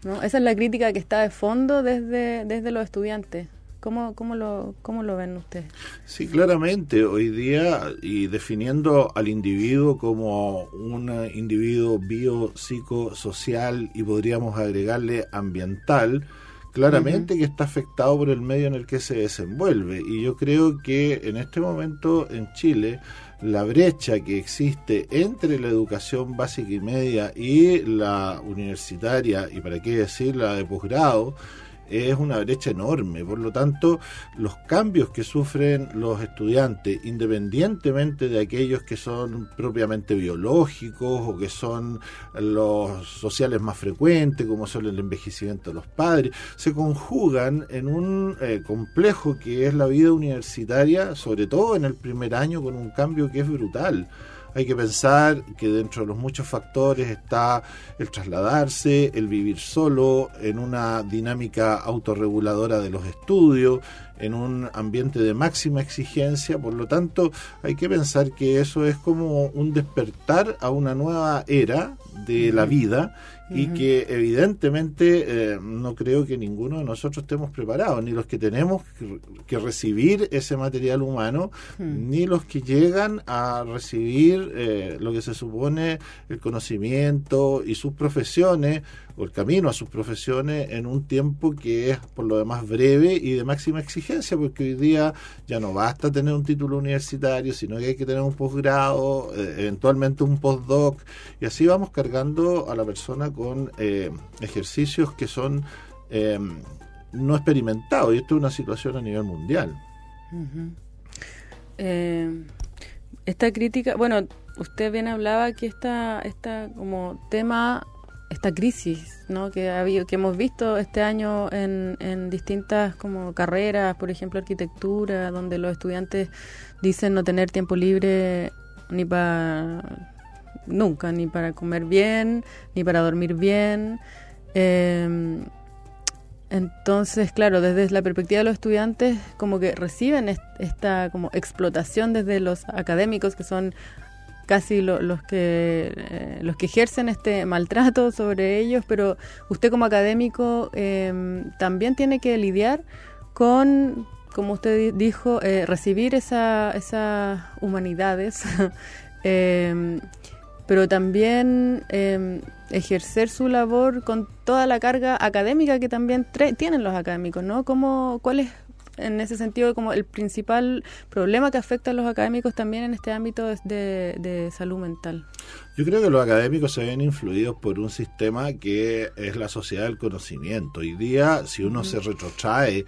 S2: ¿no? Esa es la crítica que está de fondo desde, desde los estudiantes. ¿Cómo, cómo, lo, ¿Cómo lo ven ustedes?
S5: Sí, claramente, hoy día, y definiendo al individuo como un individuo biopsicosocial y podríamos agregarle ambiental, claramente uh-huh. que está afectado por el medio en el que se desenvuelve. Y yo creo que en este momento en Chile, la brecha que existe entre la educación básica y media y la universitaria, y para qué decir la de posgrado, es una brecha enorme. Por lo tanto, los cambios que sufren los estudiantes, independientemente de aquellos que son propiamente biológicos o que son los sociales más frecuentes, como son el envejecimiento de los padres, se conjugan en un eh, complejo que es la vida universitaria, sobre todo en el primer año, con un cambio que es brutal. Hay que pensar que dentro de los muchos factores está el trasladarse, el vivir solo, en una dinámica autorreguladora de los estudios, en un ambiente de máxima exigencia. Por lo tanto, hay que pensar que eso es como un despertar a una nueva era de uh-huh. la vida y uh-huh. que evidentemente eh, no creo que ninguno de nosotros estemos preparados, ni los que tenemos que, que recibir ese material humano, uh-huh. ni los que llegan a recibir eh, lo que se supone el conocimiento y sus profesiones, o el camino a sus profesiones, en un tiempo que es por lo demás breve y de máxima exigencia, porque hoy día ya no basta tener un título universitario, sino que hay que tener un posgrado, eh, eventualmente un postdoc, y así vamos cargando a la persona con eh, ejercicios que son eh, no experimentados, y esto es una situación a nivel mundial.
S2: Uh-huh. Eh, esta crítica, bueno, usted bien hablaba que esta, esta como tema, esta crisis, ¿no? que ha habido, que hemos visto este año en, en distintas como carreras, por ejemplo arquitectura, donde los estudiantes dicen no tener tiempo libre ni para nunca, ni para comer bien, ni para dormir bien. Eh, entonces, claro, desde la perspectiva de los estudiantes, como que reciben est- esta como explotación desde los académicos, que son casi lo, los que eh, los que ejercen este maltrato sobre ellos, pero usted como académico eh, también tiene que lidiar con, como usted dijo, eh, recibir esa, esas humanidades, eh, pero también eh, ejercer su labor con toda la carga académica que también tre- tienen los académicos, ¿no? ¿Cómo, cuál es, en ese sentido, como el principal problema que afecta a los académicos también en este ámbito de, de, de salud mental?
S5: Yo creo que los académicos se ven influidos por un sistema que es la sociedad del conocimiento. Hoy día, si uno uh-huh. se retrotrae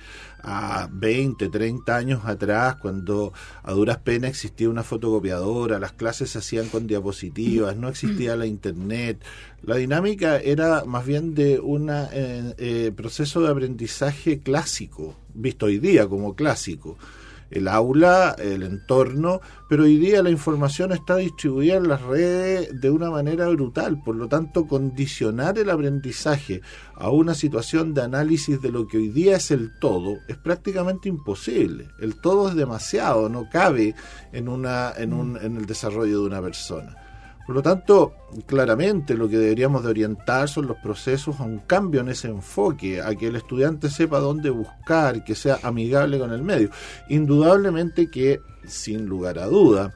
S5: a veinte, treinta años atrás, cuando a duras penas existía una fotocopiadora, las clases se hacían con diapositivas, no existía la internet, la dinámica era más bien de un eh, eh, proceso de aprendizaje clásico, visto hoy día como clásico. El aula, el entorno, pero hoy día la información está distribuida en las redes de una manera brutal. Por lo tanto, condicionar el aprendizaje a una situación de análisis de lo que hoy día es el todo es prácticamente imposible. El todo es demasiado, no cabe en una en un en el desarrollo de una persona. Por lo tanto, claramente lo que deberíamos de orientar son los procesos a un cambio en ese enfoque, a que el estudiante sepa dónde buscar, que sea amigable con el medio. Indudablemente que, sin lugar a duda,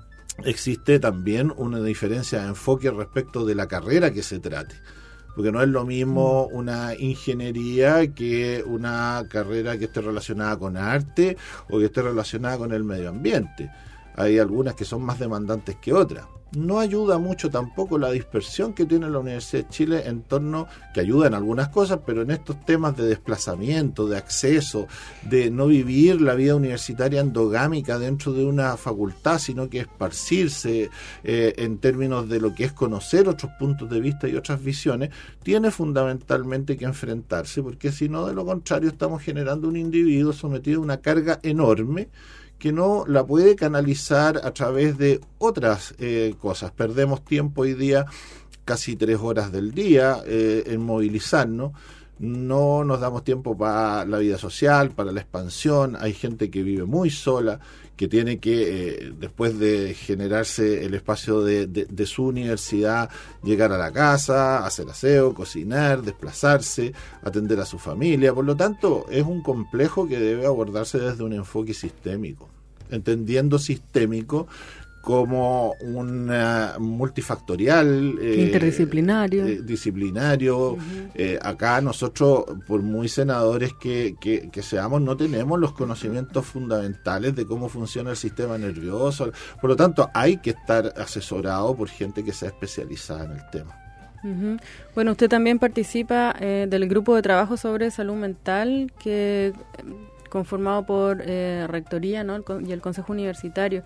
S5: existe también una diferencia de enfoque respecto de la carrera que se trate. Porque no es lo mismo una ingeniería que una carrera que esté relacionada con arte o que esté relacionada con el medio ambiente. Hay algunas que son más demandantes que otras. No ayuda mucho tampoco la dispersión que tiene la Universidad de Chile en torno, que ayuda en algunas cosas, pero en estos temas de desplazamiento, de acceso, de no vivir la vida universitaria endogámica dentro de una facultad, sino que esparcirse eh, en términos de lo que es conocer otros puntos de vista y otras visiones, tiene fundamentalmente que enfrentarse, porque si no, de lo contrario, estamos generando un individuo sometido a una carga enorme que no la puede canalizar a través de otras eh, cosas. Perdemos tiempo hoy día, casi tres horas del día, eh, en movilizarnos. No nos damos tiempo para la vida social, para la expansión. Hay gente que vive muy sola, que tiene que, eh, después de generarse el espacio de, de, de su universidad, llegar a la casa, hacer aseo, cocinar, desplazarse, atender a su familia. Por lo tanto, es un complejo que debe abordarse desde un enfoque sistémico, entendiendo sistémico como un uh, multifactorial, eh,
S2: interdisciplinario.
S5: Eh, disciplinario. Uh-huh. Eh, acá nosotros, por muy senadores que, que, que seamos, no tenemos los conocimientos fundamentales de cómo funciona el sistema nervioso. Por lo tanto, hay que estar asesorado por gente que sea especializada en el tema.
S2: Uh-huh. Bueno, usted también participa eh, del grupo de trabajo sobre salud mental, que conformado por eh, Rectoría, ¿no? el, y el Consejo Universitario.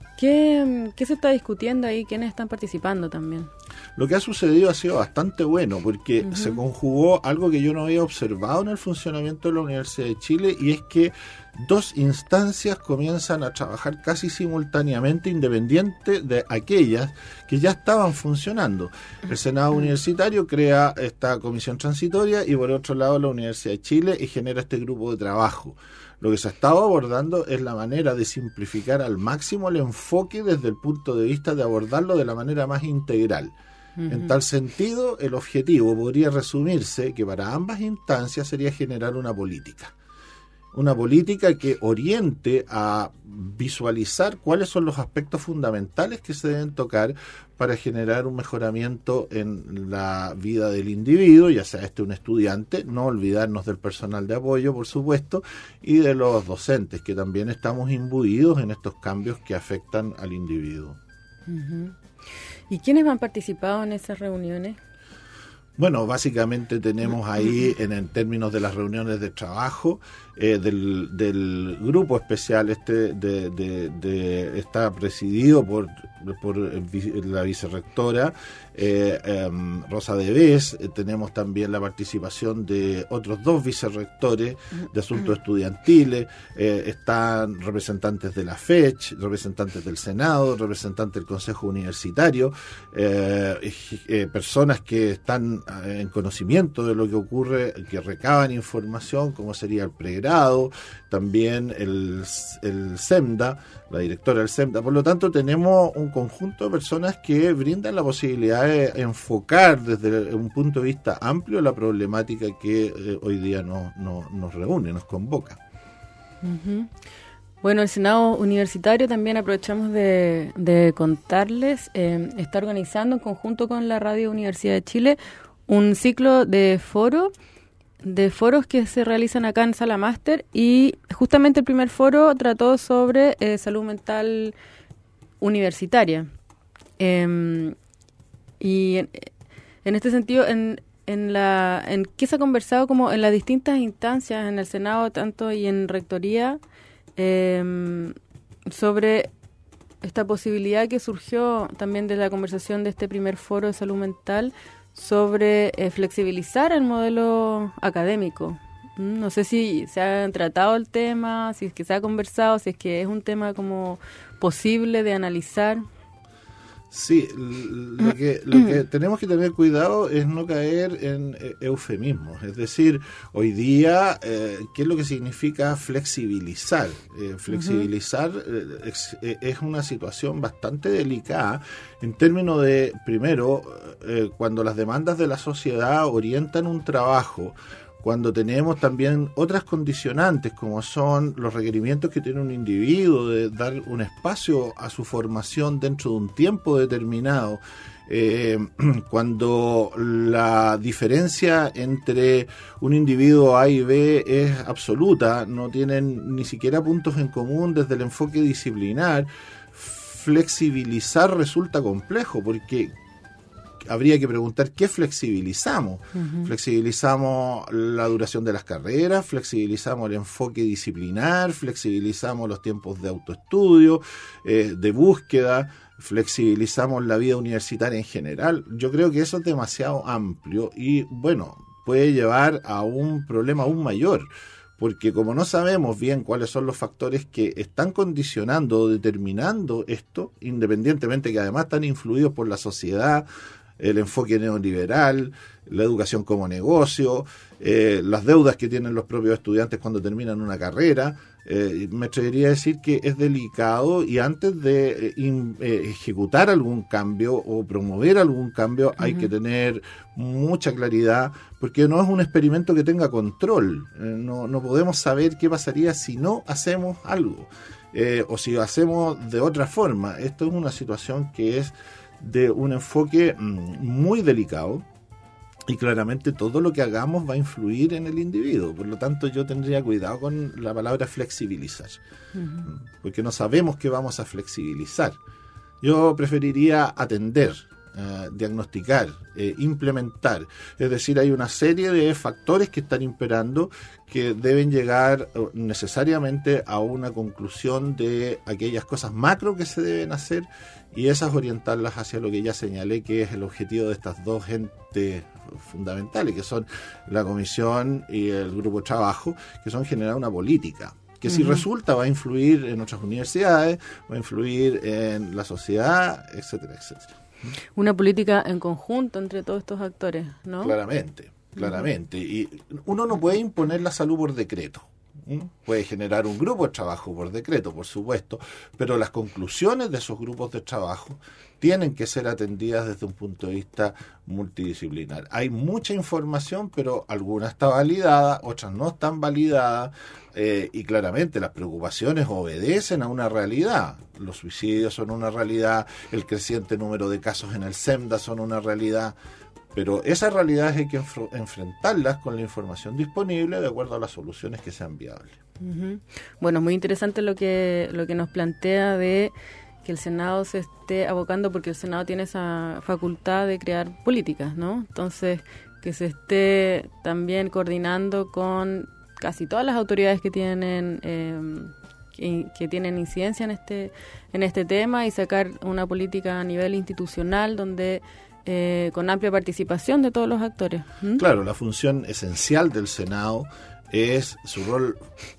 S2: ¿Qué, ¿Qué se está discutiendo ahí? ¿Quiénes están participando también?
S5: Lo que ha sucedido ha sido bastante bueno, porque uh-huh. se conjugó algo que yo no había observado en el funcionamiento de la Universidad de Chile, y es que dos instancias comienzan a trabajar casi simultáneamente, independiente de aquellas que ya estaban funcionando. El Senado uh-huh. Universitario crea esta comisión transitoria, y por otro lado la Universidad de Chile y genera este grupo de trabajo. Lo que se ha estado abordando es la manera de simplificar al máximo el enfoque desde el punto de vista de abordarlo de la manera más integral. Uh-huh. En tal sentido, el objetivo podría resumirse que para ambas instancias sería generar una política. Una política que oriente a visualizar cuáles son los aspectos fundamentales que se deben tocar para generar un mejoramiento en la vida del individuo, ya sea este un estudiante, no olvidarnos del personal de apoyo, por supuesto, y de los docentes, que también estamos imbuidos en estos cambios que afectan al individuo.
S2: Uh-huh. ¿Y quiénes han participado en esas reuniones?
S5: Bueno, básicamente tenemos ahí, en, en términos de las reuniones de trabajo, eh, del, del grupo especial, este de, de, de está presidido por, por la vicerrectora eh, eh, Rosa Devés. Eh, tenemos también la participación de otros dos vicerrectores de asuntos estudiantiles, eh, están representantes de la FECH, representantes del Senado, representantes del Consejo Universitario, eh, eh, personas que están en conocimiento de lo que ocurre, que recaban información, como sería el pregrado, también el, el SEMDA, la directora del SEMDA. Por lo tanto, tenemos un conjunto de personas que brindan la posibilidad de enfocar desde un punto de vista amplio la problemática que eh, hoy día no, no, nos reúne, nos convoca.
S2: Uh-huh. Bueno, el Senado Universitario, también aprovechamos de, de contarles, eh, está organizando en conjunto con la Radio Universidad de Chile un ciclo de foro, de foros que se realizan acá en Sala Máster, y justamente el primer foro trató sobre eh, salud mental universitaria. Eh, y en, en este sentido, en, en la en qué se ha conversado como en las distintas instancias, en el Senado tanto y en Rectoría, eh, sobre esta posibilidad que surgió también de la conversación de este primer foro de salud mental, sobre eh, flexibilizar el modelo académico. No sé si se ha tratado el tema, si es que se ha conversado, si es que es un tema como posible de analizar.
S5: Sí, lo que, lo que tenemos que tener cuidado es no caer en eufemismos. Es decir, hoy día, eh, ¿qué es lo que significa flexibilizar? Eh, flexibilizar uh-huh. es, es una situación bastante delicada en términos de, primero, eh, cuando las demandas de la sociedad orientan un trabajo, cuando tenemos también otras condicionantes, como son los requerimientos que tiene un individuo de dar un espacio a su formación dentro de un tiempo determinado, eh, cuando la diferencia entre un individuo A y B es absoluta, no tienen ni siquiera puntos en común desde el enfoque disciplinar, flexibilizar resulta complejo, porque habría que preguntar qué flexibilizamos. Uh-huh. Flexibilizamos la duración de las carreras, flexibilizamos el enfoque disciplinar, flexibilizamos los tiempos de autoestudio, eh, de búsqueda, flexibilizamos la vida universitaria en general. Yo creo que eso es demasiado amplio y, bueno, puede llevar a un problema aún mayor, porque como no sabemos bien cuáles son los factores que están condicionando o determinando esto, independientemente que además están influidos por la sociedad, el enfoque neoliberal, la educación como negocio, eh, las deudas que tienen los propios estudiantes cuando terminan una carrera. Eh, me atrevería a decir que es delicado y antes de eh, in, eh, ejecutar algún cambio o promover algún cambio uh-huh. hay que tener mucha claridad, porque no es un experimento que tenga control. Eh, no, no podemos saber qué pasaría si no hacemos algo eh, o si lo hacemos de otra forma. Esto es una situación que es de un enfoque mm, muy delicado. Y claramente todo lo que hagamos va a influir en el individuo. Por lo tanto, yo tendría cuidado con la palabra flexibilizar. Uh-huh. Porque no sabemos qué vamos a flexibilizar. Yo preferiría atender, eh, diagnosticar, eh, implementar. Es decir, hay una serie de factores que están imperando que deben llegar necesariamente a una conclusión de aquellas cosas macro que se deben hacer y esas orientarlas hacia lo que ya señalé, que es el objetivo de estas dos entes fundamentales, que son la comisión y el grupo de trabajo, que son generar una política, que uh-huh. si resulta va a influir en otras universidades, va a influir en la sociedad, etcétera, etcétera.
S2: Una política en conjunto entre todos estos actores, ¿no?
S5: Claramente, claramente. Uh-huh. Y uno no puede imponer la salud por decreto. ¿Mm? Puede generar un grupo de trabajo por decreto, por supuesto, pero las conclusiones de esos grupos de trabajo tienen que ser atendidas desde un punto de vista multidisciplinar. Hay mucha información, pero alguna está validada, otras no están validadas, eh, y claramente las preocupaciones obedecen a una realidad. Los suicidios son una realidad, el creciente número de casos en el SEMDA son una realidad. Pero esas realidades hay que enf- enfrentarlas con la información disponible de acuerdo a las soluciones que sean viables.
S2: Uh-huh. Bueno, es muy interesante lo que lo que nos plantea de que el Senado se esté abocando, porque el Senado tiene esa facultad de crear políticas, ¿no? Entonces, que se esté también coordinando con casi todas las autoridades que tienen eh, que, que tienen incidencia en este en este tema y sacar una política a nivel institucional donde Eh, con amplia participación de todos los actores. ¿Mm?
S5: Claro, la función esencial del Senado es su rol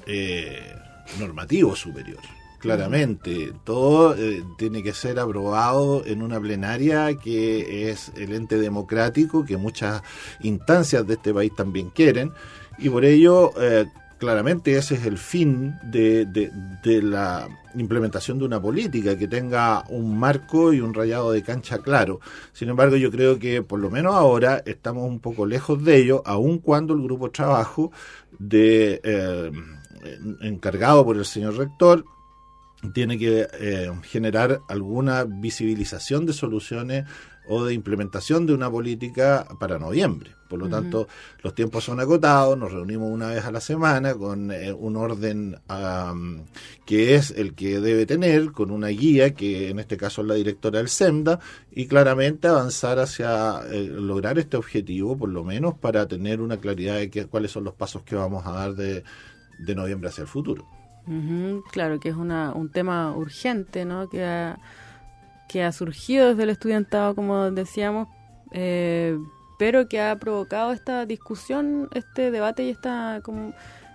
S5: eh, normativo superior. Claramente, uh-huh. todo eh, tiene que ser aprobado en una plenaria que es el ente democrático que muchas instancias de este país también quieren, y por ello eh, claramente ese es el fin de, de, de la implementación de una política que tenga un marco y un rayado de cancha claro. Sin embargo, yo creo que por lo menos ahora estamos un poco lejos de ello, aun cuando el grupo de trabajo de, eh, encargado por el señor rector tiene que eh, generar alguna visibilización de soluciones o de implementación de una política para noviembre. Por lo uh-huh. tanto, los tiempos son acotados, nos reunimos una vez a la semana con eh, un orden um, que es el que debe tener, con una guía que en este caso es la directora del SEMDA, y claramente avanzar hacia eh, lograr este objetivo, por lo menos para tener una claridad de que, cuáles son los pasos que vamos a dar de, de noviembre hacia el futuro.
S2: Uh-huh. Claro, que es una, un tema urgente, ¿no? Que ha, que ha surgido desde el estudiantado, como decíamos, eh, pero que ha provocado esta discusión, este debate y esta como,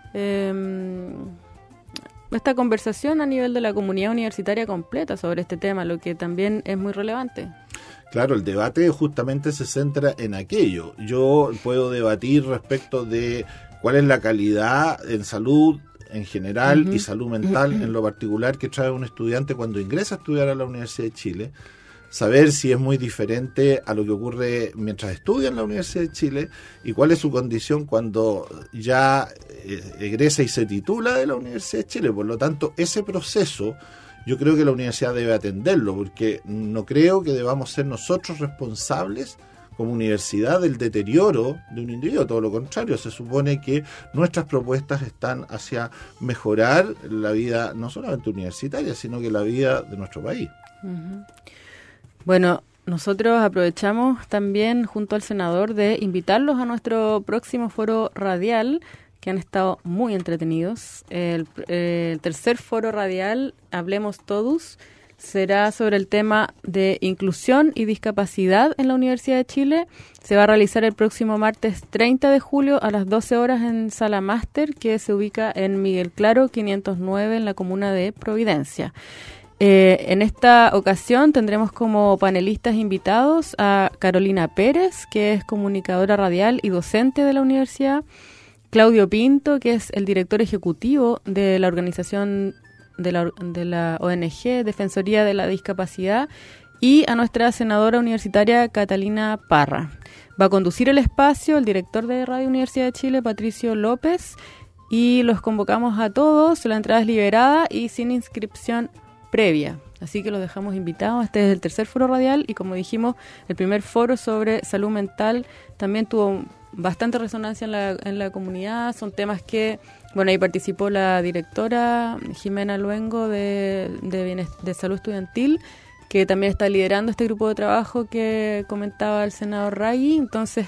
S2: eh, esta conversación a nivel de la comunidad universitaria completa sobre este tema, lo que también es muy relevante.
S5: Claro, el debate justamente se centra en aquello. Yo puedo debatir respecto de cuál es la calidad en salud en general uh-huh. y salud mental en lo particular que trae un estudiante cuando ingresa a estudiar a la Universidad de Chile, saber si es muy diferente a lo que ocurre mientras estudia en la Universidad de Chile y cuál es su condición cuando ya eh, egresa y se titula de la Universidad de Chile. Por lo tanto, ese proceso yo creo que la universidad debe atenderlo, porque no creo que debamos ser nosotros responsables como universidad del deterioro de un individuo. Todo lo contrario, se supone que nuestras propuestas están hacia mejorar la vida no solamente universitaria, sino que la vida de nuestro país.
S2: Uh-huh. Bueno, nosotros aprovechamos también junto al senador de invitarlos a nuestro próximo foro radial, que han estado muy entretenidos. El, el tercer foro radial, Hablemos Todos, será sobre el tema de inclusión y discapacidad en la Universidad de Chile. Se va a realizar el próximo martes treinta de julio a las doce horas en Sala Máster, que se ubica en Miguel Claro quinientos nueve en la comuna de Providencia. Eh, en esta ocasión tendremos como panelistas invitados a Carolina Pérez, que es comunicadora radial y docente de la universidad, Claudio Pinto, que es el director ejecutivo de la organización de la, de la O N G Defensoría de la Discapacidad, y a nuestra senadora universitaria Catalina Parra. Va a conducir el espacio el director de Radio Universidad de Chile, Patricio López, y los convocamos a todos. La entrada es liberada y sin inscripción previa, así que los dejamos invitados. Este es el tercer foro radial y, como dijimos, el primer foro sobre salud mental también tuvo bastante resonancia en la, en la comunidad. Son temas que, bueno, ahí participó la directora Jimena Luengo de, de, Bienes- de Salud Estudiantil, que también está liderando este grupo de trabajo que comentaba el senador Raggi. Entonces,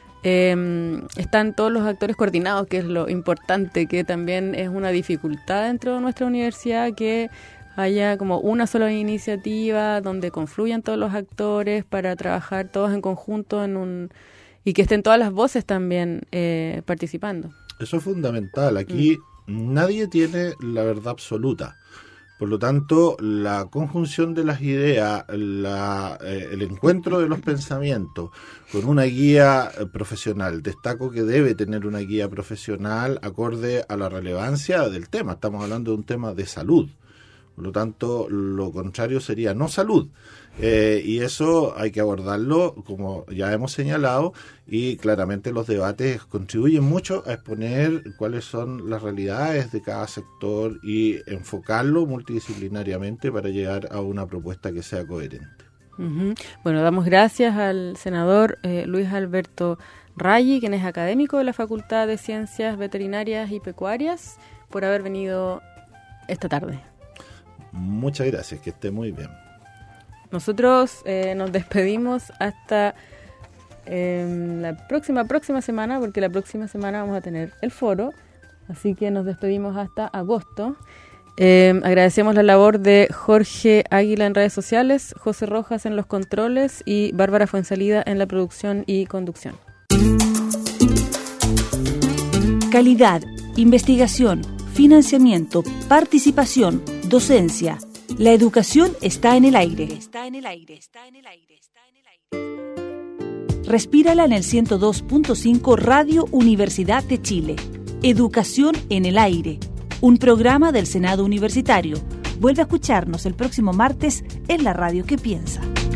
S2: eh, están todos los actores coordinados, que es lo importante, que también es una dificultad dentro de nuestra universidad, que haya como una sola iniciativa donde confluyan todos los actores para trabajar todos en conjunto en un y que estén todas las voces también eh, participando.
S5: Eso es fundamental. Aquí mm. nadie tiene la verdad absoluta. Por lo tanto, la conjunción de las ideas, la, eh, el encuentro de los pensamientos con una guía eh, profesional. Destaco que debe tener una guía profesional acorde a la relevancia del tema. Estamos hablando de un tema de salud. Por lo tanto, lo contrario sería no salud. Eh, y eso hay que abordarlo, como ya hemos señalado, y claramente los debates contribuyen mucho a exponer cuáles son las realidades de cada sector y enfocarlo multidisciplinariamente para llegar a una propuesta que sea coherente.
S2: Uh-huh. Bueno, damos gracias al senador eh, Luis Alberto Raggi, quien es académico de la Facultad de Ciencias Veterinarias y Pecuarias, por haber venido esta tarde.
S5: Muchas gracias, que esté muy bien.
S2: Nosotros eh, nos despedimos hasta eh, la próxima próxima semana, porque la próxima semana vamos a tener el foro, así que nos despedimos hasta agosto. Eh, agradecemos la labor de Jorge Águila en redes sociales, José Rojas en los controles y Bárbara Fuensalida en la producción y conducción.
S1: Calidad, investigación, financiamiento, participación, docencia. La educación está en el aire. Está en el aire. Está en el aire. Está en el aire. Respírala en el ciento dos punto cinco Radio Universidad de Chile. Educación en el aire. Un programa del Senado Universitario. Vuelve a escucharnos el próximo martes en la radio que piensa.